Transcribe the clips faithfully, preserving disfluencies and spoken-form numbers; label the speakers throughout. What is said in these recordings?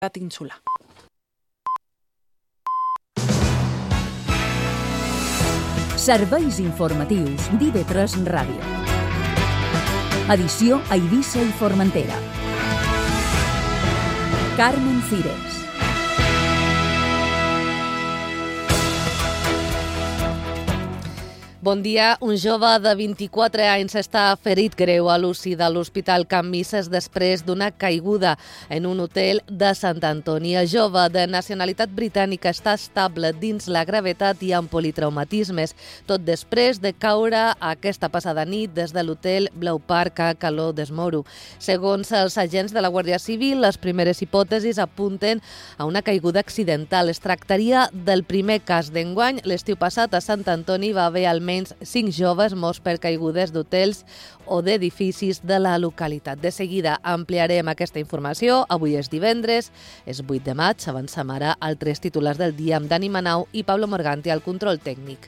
Speaker 1: insular.
Speaker 2: Serveis informatius d'I V tres Ràdio. Edició a Eivissa i Formentera. Carmen Cires.
Speaker 3: Bon dia. Un jove de vint-i-quatre anys està ferit greu a l'U C I de l'Hospital Can Misses després d'una caiguda en un hotel de Sant Antoni. El jove de nacionalitat britànica està estable dins la gravetat i amb politraumatismes, tot després de caure aquesta passada nit des de l'hotel Blau Park a Caló d'Esmoro. Segons els agents de la Guàrdia Civil, les primeres hipòtesis apunten a una caiguda accidental. Es tractaria del primer cas d'enguany. L'estiu passat a Sant Antoni va haver almenys cinc joves morts per caigudes d'hotels o d'edificis de la localitat. De seguida ampliarem aquesta informació. Avui és divendres, és vuit de maig. Avancem ara altres titulars del dia amb Dani Manau i Pablo Morganti al control tècnic.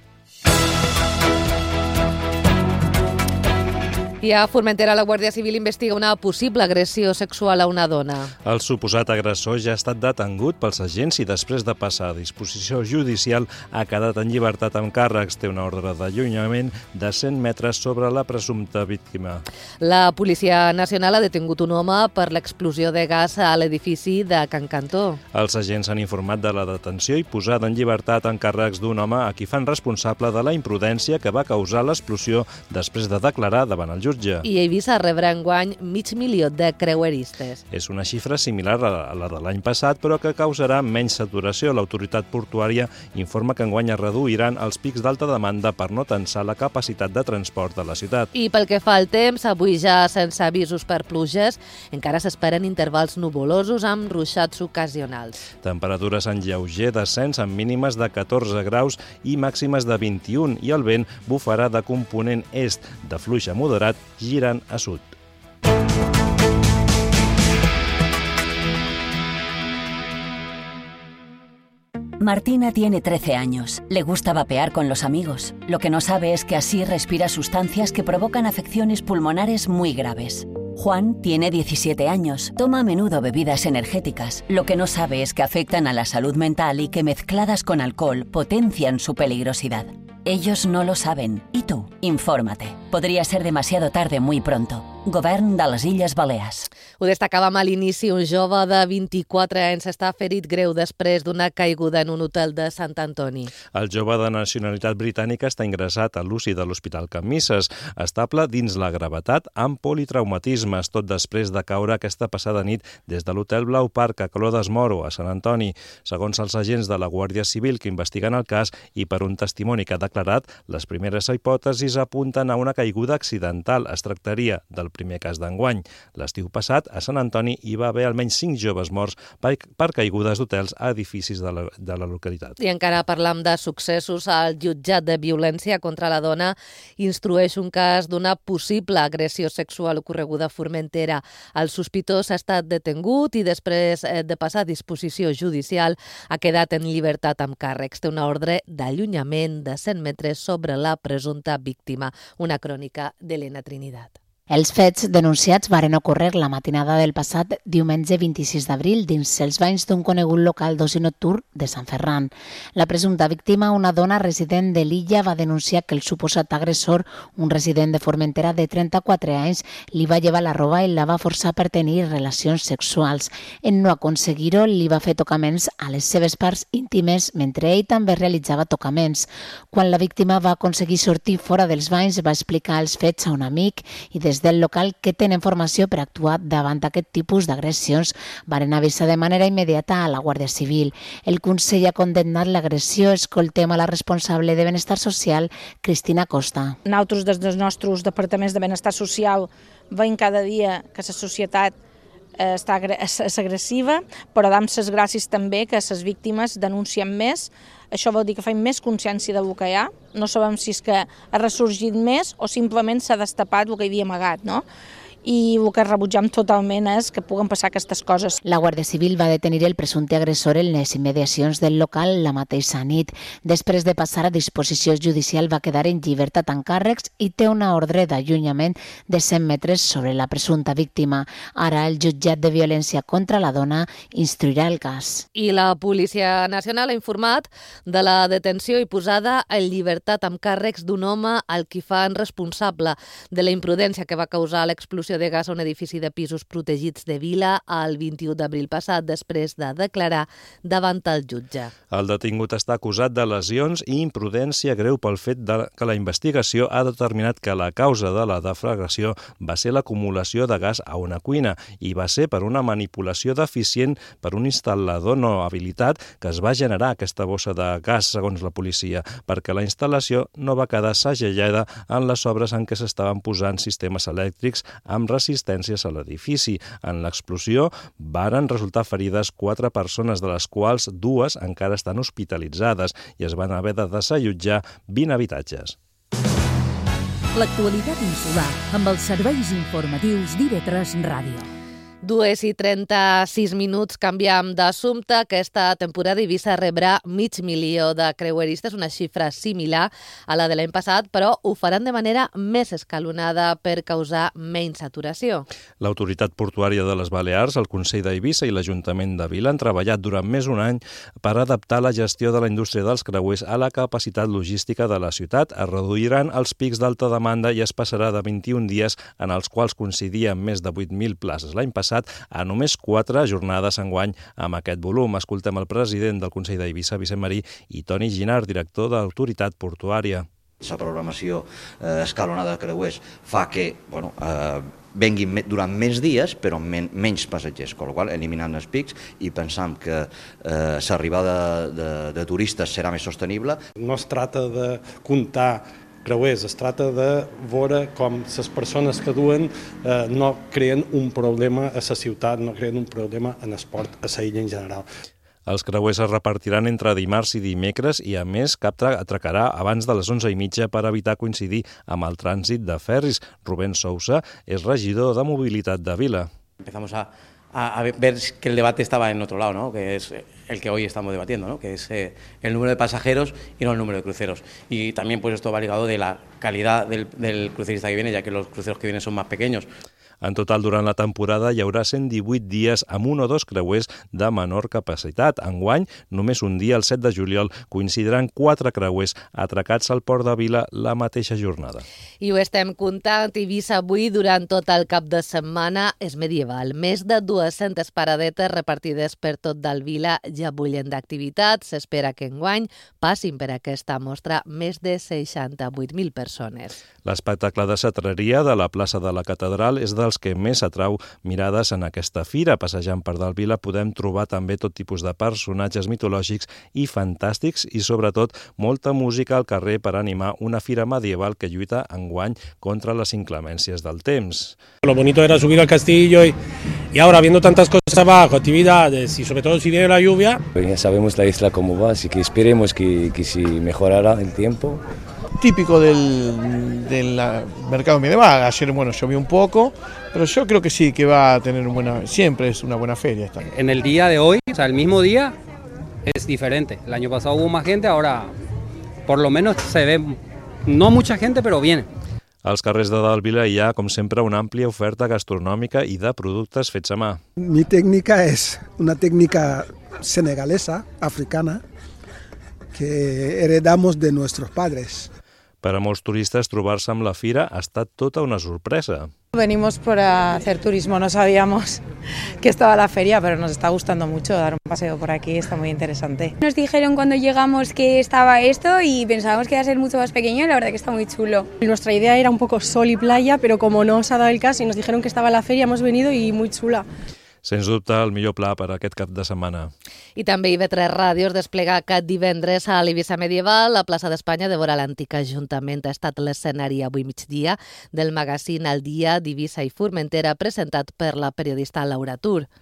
Speaker 3: I a Formentera, la Guàrdia Civil investiga una possible agressió sexual a una dona.
Speaker 4: El suposat agressor ja ha estat detengut pels agents i després de passar a disposició judicial ha quedat en llibertat amb càrrecs. Té una ordre d'allunyament de cent metres sobre la presumpta víctima.
Speaker 3: La Policia Nacional ha detingut un home per l'explosió de gas a l'edifici de Can Cantó.
Speaker 4: Els agents han informat de la detenció i posat en llibertat en càrrecs d'un home a qui fan responsable de la imprudència que va causar l'explosió després de declarar davant el jutge.
Speaker 3: I Eivissa rebrà enguany mig milió de creueristes.
Speaker 4: És una xifra similar a la de l'any passat, però que causarà menys saturació. L'autoritat portuària informa que enguany es reduiran els pics d'alta demanda per no tensar la capacitat de transport de la ciutat.
Speaker 3: I pel que fa al temps, avui ja sense avisos per pluges, encara s'esperen intervals nuvolosos amb ruixats ocasionals.
Speaker 4: Temperatures en lleuger descens amb mínimes de catorze graus i màximes de vint-i-un, i el vent bufarà de component est, de fluix a moderat, girant a sud.
Speaker 2: Martina tiene trece años. Le gusta vapear con los amigos. Lo que no sabe es que así respira sustancias que provocan afecciones pulmonares muy graves. Juan tiene diecisiete años. Toma a menudo bebidas energéticas. Lo que no sabe es que afectan a la salud mental y que mezcladas con alcohol potencian su peligrosidad. Ellos no lo saben. ¿Y tú? Infórmate. Podría ser demasiado tarde muy pronto. Govern de les Illes Balears.
Speaker 3: Ho destacàvem a l'inici. Un jove de vint-i-quatre anys està ferit greu després d'una caiguda en un hotel de Sant Antoni.
Speaker 4: El jove de nacionalitat britànica està ingressat a l'U C I de l'Hospital Can Misses, estable dins la gravetat amb politraumatismes, tot després de caure aquesta passada nit des de l'hotel Blau Park a Caló d'Esmoro, a Sant Antoni. Segons els agents de la Guàrdia Civil que investiguen el cas i per un testimoni que ha declarat, les primeres hipòtesis apunten a una caiguda accidental. Es tractaria del primer cas d'enguany. L'estiu passat, a Sant Antoni, hi va haver almenys cinc joves morts per, per caigudes d'hotels a edificis de la, de la localitat.
Speaker 3: I encara parlam de successos. El jutjat de violència contra la dona instrueix un cas d'una possible agressió sexual ocorreguda a Formentera. El sospitós ha estat detengut i després de passar a disposició judicial ha quedat en llibertat amb càrrecs. Té una ordre d'allunyament de cent metres sobre la presumpta víctima. Una crònica d'Helena Trinidad.
Speaker 5: Els fets denunciats varen ocórrer la matinada del passat diumenge vint-i-sis d'abril dins els banys d'un conegut local d'oci nocturn de Sant Ferran. La presumpta víctima, una dona resident de l'illa, va denunciar que el suposat agressor, un resident de Formentera de trenta-quatre anys, li va llevar la roba i la va forçar per tenir relacions sexuals. En no aconseguir-ho, li va fer tocaments a les seves parts íntimes mentre ell també realitzava tocaments. Quan la víctima va aconseguir sortir fora dels banys, va explicar els fets a un amic i des del local que tenen formació per actuar davant aquest tipus d'agressions varen avisar de manera immediata a la Guàrdia Civil. El Consell ha condemnat l'agressió. Escoltem a la responsable de Benestar Social, Cristina Costa.
Speaker 6: Nosaltres, des dels nostres departaments de Benestar Social, veiem cada dia que la societat està, és agressiva, però dam les gràcies també que les víctimes denuncien més. Això vol dir que fem més consciència del que hi ha. No sabem si és que ha ressorgit més o simplement s'ha destapat el que hi havia amagat, no? i el que rebutjam totalment és que puguen passar aquestes coses.
Speaker 5: La Guàrdia Civil va detenir el presumpte agressor en les immediacions del local la mateixa nit. Després de passar a disposició judicial va quedar en llibertat amb càrrecs i té una ordre d'allunyament de cent metres sobre la presumpta víctima. Ara el jutjat de violència contra la dona instruirà el cas.
Speaker 3: I la Policia Nacional ha informat de la detenció i posada en llibertat amb càrrecs d'un home al qui fan responsable de la imprudència que va causar l'explosió de gas a un edifici de pisos protegits de Vila el vint-i-u d'abril passat, després de declarar davant el jutge.
Speaker 4: El detingut està acusat de lesions i imprudència greu pel fet de que la investigació ha determinat que la causa de la deflagració va ser l'acumulació de gas a una cuina i va ser per una manipulació deficient per un instal·lador no habilitat que es va generar aquesta bossa de gas, segons la policia, perquè la instal·lació no va quedar segellada en les obres en què s'estaven posant sistemes elèctrics amb resistències a l'edifici. En l'explosió varen resultar ferides quatre persones, de les quals dues encara estan hospitalitzades i es van haver de desallotjar vint habitatges.
Speaker 1: L'actualitat insular amb els serveis informatius d'I V tres Ràdio.
Speaker 3: Dues i trenta-sis minuts, canviem d'assumpte. Aquesta temporada Eivissa rebrà mig milió de creueristes, una xifra similar a la de l'any passat, però ho faran de manera més escalonada per causar menys saturació.
Speaker 4: L'Autoritat Portuària de les Balears, el Consell d'Eivissa i l'Ajuntament de Vila han treballat durant més d'un any per adaptar la gestió de la indústria dels creuers a la capacitat logística de la ciutat. Es reduiran els pics d'alta demanda i es passarà de vint-i-un dies, en els quals coincidien més de vuit mil places l'any passat, a només quatre jornades enguany amb aquest volum. Escoltem el president del Consell d'Eivissa, Vicent Marí, i Toni Ginard, director de l'Autoritat Portuària.
Speaker 7: La programació eh, escalonada de creuers fa que bueno, eh, venguin durant més dies però men menys passatgers, amb la qual cosa eliminant els pics i pensam que eh, l'arribada de, de, de turistes serà més sostenible.
Speaker 8: No es tracta de comptar creuers, es tracta de veure com les persones que duen eh, no creen un problema a la ciutat, no creen un problema en esport a la illa en general.
Speaker 4: Els creuers es repartiran entre dimarts i dimecres i, a més, cap atracarà abans de les onze i mitja per evitar coincidir amb el trànsit de ferris. Rubén Sousa és regidor de Mobilitat de Vila.
Speaker 9: Empezamos a a ver que el debate estaba en otro lado, ¿no? Que es el que hoy estamos debatiendo, ¿no? Que es eh, el número de pasajeros y no el número de cruceros. Y también pues esto va ligado de la calidad del, del crucerista que viene, ya que los cruceros que vienen son más pequeños.
Speaker 4: En total, durant la temporada hi haurà cent divuit dies amb un o dos creuers de menor capacitat. Enguany, només un dia, el set de juliol, coincidiran quatre creuers atracats al Port de Vila la mateixa jornada.
Speaker 3: I ho estem comptant. Eivissa avui, durant tot el cap de setmana, és medieval. Més de dues-centes paradetes repartides per tot del Vila ja bullen d'activitat. S'espera que enguany passin per aquesta mostra més de seixanta-vuit mil persones.
Speaker 4: L'espectacle de cetreria de la plaça de la Catedral és dels que més atrau mirades en aquesta fira. Passejant per del Vila podem trobar també tot tipus de personatges mitològics i fantàstics i, sobretot, molta música al carrer per animar una fira medieval que lluita enguany contra les inclemències del temps.
Speaker 8: Lo bonito era subir al castillo y, y ahora viendo tantas cosas abajo, actividades y sobre todo si viene la lluvia.
Speaker 10: Ya sabemos la isla cómo va, así que esperemos que, que si mejorará el tiempo.
Speaker 11: Típico del, del mercado medieval. Ayer, bueno, llovió un poco, pero yo creo que sí, que va a tener una buena, siempre es una buena feria esta.
Speaker 12: En el día de hoy, o sea, el mismo día, es diferente. El año pasado hubo más gente, ahora por lo menos se ve, no mucha gente, pero viene.
Speaker 4: Als carrers de Dalt Vila hi ha, com sempre, una àmplia oferta gastronòmica i de productes fets a mà.
Speaker 13: Mi técnica es una técnica senegalesa, africana, que heredamos de nuestros padres.
Speaker 4: Per a molts turistes, trobar-se amb la fira ha estat tota una sorpresa.
Speaker 14: Venimos por hacer turismo, no sabíamos que estaba la feria, pero nos está gustando mucho dar un paseo por aquí, está muy interesante.
Speaker 15: Nos dijeron cuando llegamos que estaba esto y pensábamos que iba a ser mucho más pequeño y la verdad que está muy chulo.
Speaker 16: Nuestra idea era un poco sol y playa, pero como no se ha dado el caso y nos dijeron que estaba la feria, hemos venido y muy chula.
Speaker 4: Sens dubte, el millor pla per a aquest cap de setmana.
Speaker 3: I també I V tres Ràdio es desplega aquest divendres a l'Eivissa Medieval. La plaça d'Espanya de vora l'antic Ajuntament ha estat l'escenari avui migdia del magazín El Dia d'Eivissa i Formentera, presentat per la periodista Laura Tur.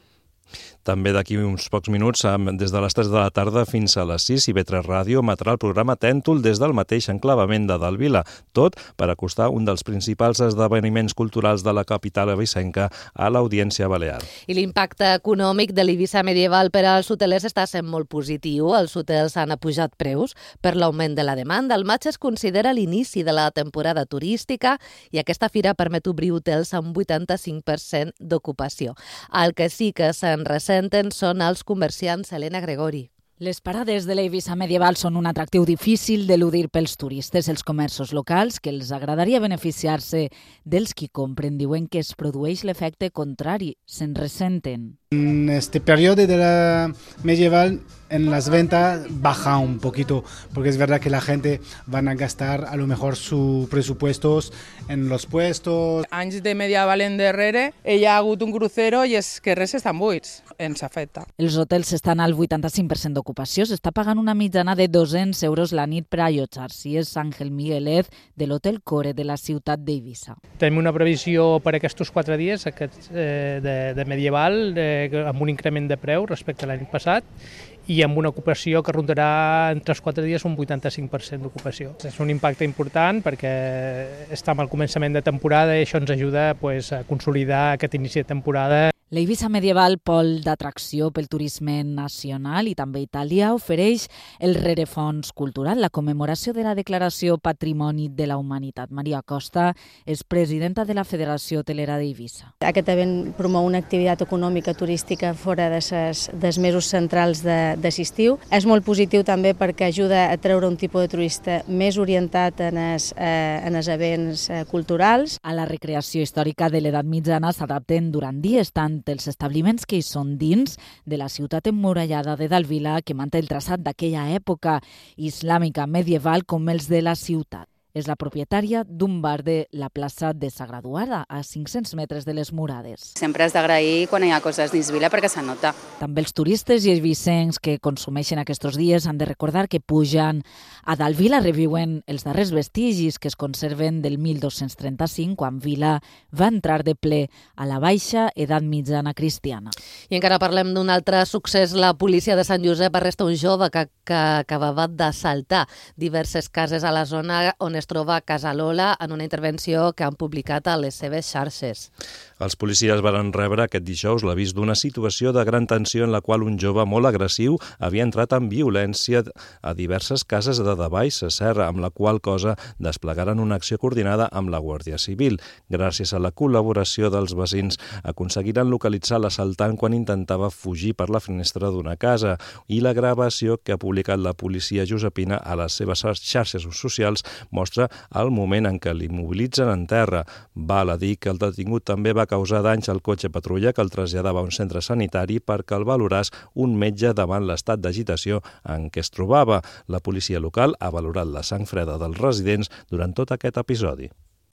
Speaker 4: També d'aquí uns pocs minuts, des de les tres de la tarda fins a les sis, I V tres Ràdio emetrà el programa Tèntol des del mateix enclavament de Dalvila, tot per acostar un dels principals esdeveniments culturals de la capital eivissenca a l'audiència balear.
Speaker 3: I l'impacte econòmic de l'Eivissa medieval per als hotelers està sent molt positiu. Els hotels han apujat preus per l'augment de la demanda. El maig es considera l'inici de la temporada turística i aquesta fira permet obrir hotels amb un vuitanta-cinc per cent d'ocupació. El que sí que se'n ressenten són els comerciants. Helena Gregori.
Speaker 1: Les parades de l'Eivissa medieval són un atractiu difícil d'eludir pels turistes. Els comerços locals, que els agradaria beneficiar-se dels qui compren, diuen que es produeix l'efecte contrari, se'n ressenten.
Speaker 17: En este periodo de la medieval en las ventas baja un poquito, porque es verdad que la gente van a gastar a lo mejor sus presupuestos en los puestos.
Speaker 18: Anys de medieval endarrere hi ha hagut un crucero i els carrers estan buits, ens afecta.
Speaker 1: Els hotels estan al vuitanta-cinc per cent d'ocupació, s'està pagant una mitjana de dos-cents euros la nit per allotjar-s'hi. És Àngel Miguelez de l'Hotel Core de la ciutat d'Eivissa.
Speaker 19: Tenim una previsió per aquests quatre dies aquests, eh, de, de medieval, de amb un increment de preu respecte a l'any passat i amb una ocupació que rondarà en tres o quatre dies un vuitanta-cinc per cent d'ocupació. És un impacte important perquè estem al començament de temporada i això ens ajuda pues, a consolidar aquest inici de temporada.
Speaker 1: L'Eivissa medieval, pol d'atracció pel turisme nacional i també italià, ofereix el rerefons cultural, la commemoració de la Declaració Patrimoni de la Humanitat. Maria Costa és presidenta de la Federació Hotelera d'Eivissa.
Speaker 20: Aquest event promou una activitat econòmica turística fora de ses, dels mesos centrals de, d'estiu. És molt positiu també perquè ajuda a treure un tipus de turista més orientat en els, eh, en els events eh, culturals.
Speaker 1: A la recreació històrica de l'edat mitjana s'adapten durant dies tant els establiments que hi són dins de la ciutat emmurallada de Dalvila, que manté el traçat d'aquella època islàmica medieval, com els de la ciutat. És la propietària d'un bar de la plaça de Sa Graduada, a cinc-cents metres de les Murades.
Speaker 21: Sempre has d'agrair quan hi ha coses dins Vila perquè s'anota.
Speaker 1: També els turistes i eivissencs que consumeixen aquests dies han de recordar que pujan a Dalvila, reviuen els darrers vestigis que es conserven del mil dos-cents trenta-cinc, quan Vila va entrar de ple a la baixa edat mitjana cristiana.
Speaker 3: I encara parlem d'un altre succés. La policia de Sant Josep arresta un jove que, que acabava d'assaltar diverses cases a la zona on es troba Casa Lola, en una intervenció que han publicat a les seves xarxes.
Speaker 4: Els policies van rebre aquest dijous l'avís d'una situació de gran tensió en la qual un jove molt agressiu havia entrat amb violència a diverses cases de Davall, Serra, amb la qual cosa desplegaren una acció coordinada amb la Guàrdia Civil. Gràcies a la col·laboració dels veïns aconseguiren localitzar l'assaltant quan intentava fugir per la finestra d'una casa, i la gravació que ha publicat la policia josepina a les seves xarxes socials mostra el moment en què l'immobilitzen en terra. Val a dir que el detingut també va causar danys al cotxe patrulla que el traslladava a un centre sanitari perquè el valoràs un metge davant l'estat d'agitació en què es trobava. La policia local ha valorat la sang freda dels residents durant tot aquest episodi.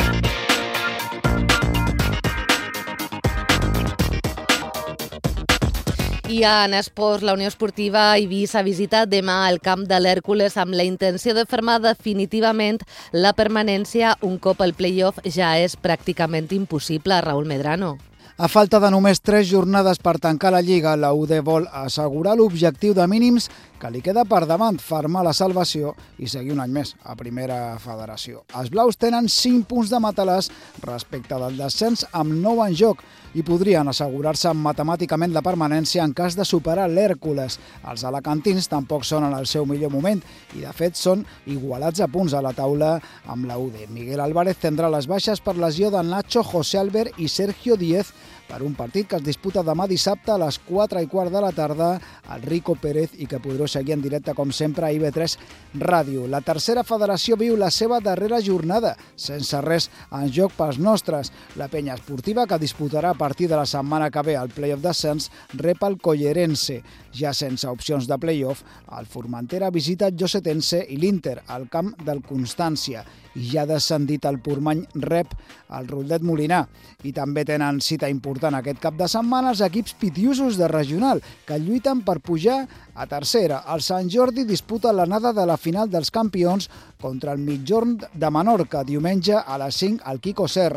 Speaker 3: I en esports, la Unió Esportiva Eivissa visita demà el camp de l'Hèrcules amb la intenció de fermar definitivament la permanència un cop el play-off ja és pràcticament impossible. Raúl Medrano.
Speaker 22: A falta de només tres jornades per tancar la Lliga, la U D vol assegurar l'objectiu de mínims que li queda per davant, fermar la salvació i seguir un any més a Primera Federació. Els blaus tenen cinc punts de matalàs respecte del descens amb nou en joc i podrien assegurar-se matemàticament la permanència en cas de superar l'Hèrcules. Els alacantins tampoc són en el seu millor moment i, de fet, són igualats a punts a la taula amb la U D. Miguel Álvarez tindrà les baixes per lesió de Nacho, José Albert i Sergio Díez per un partit que es disputa demà dissabte a les quatre i quart de la tarda al Rico Pérez i que podreu seguir en directe, com sempre, a I V tres Ràdio. La tercera federació viu la seva darrera jornada, sense res en joc pels nostres. La penya esportiva, que disputarà a partir de la setmana que ve el play-off descens, rep el Collerense. Ja sense opcions de play-off, el Formentera visita el Llosetense i l'Inter al camp del Constància. I ja descendit el Portmany rep el Rodet Molinar. I també tenen cita important aquest cap de setmana els equips pitiusos de regional, que lluiten per pujar a tercera. El Sant Jordi disputa l'anada de la final dels campions contra el Migjorn de Menorca, diumenge a les cinc al Quico Serra.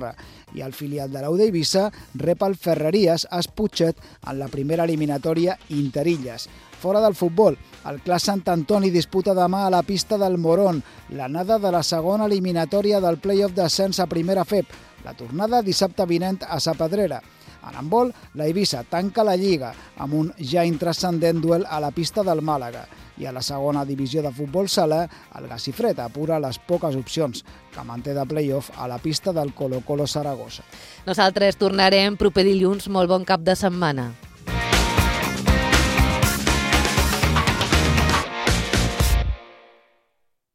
Speaker 22: i el filial de l'U D Eivissa rep el Ferreries a Esputxet en la primera eliminatòria Interilles. Fora del futbol, el Clas Sant Antoni disputa demà a la pista del Morón l'anada de la segona eliminatòria del play-off d'ascens a primera F E P, la tornada dissabte vinent a Sa Pedrera. En handbol, la Eivissa tanca la Lliga amb un ja intranscendent duel a la pista del Màlaga. I a la segona divisió de futbol sala, el Gacifred apura les poques opcions que manté de play-off a la pista del Colo-Colo Saragossa.
Speaker 3: Nosaltres tornarem proper dilluns. Molt bon cap de setmana.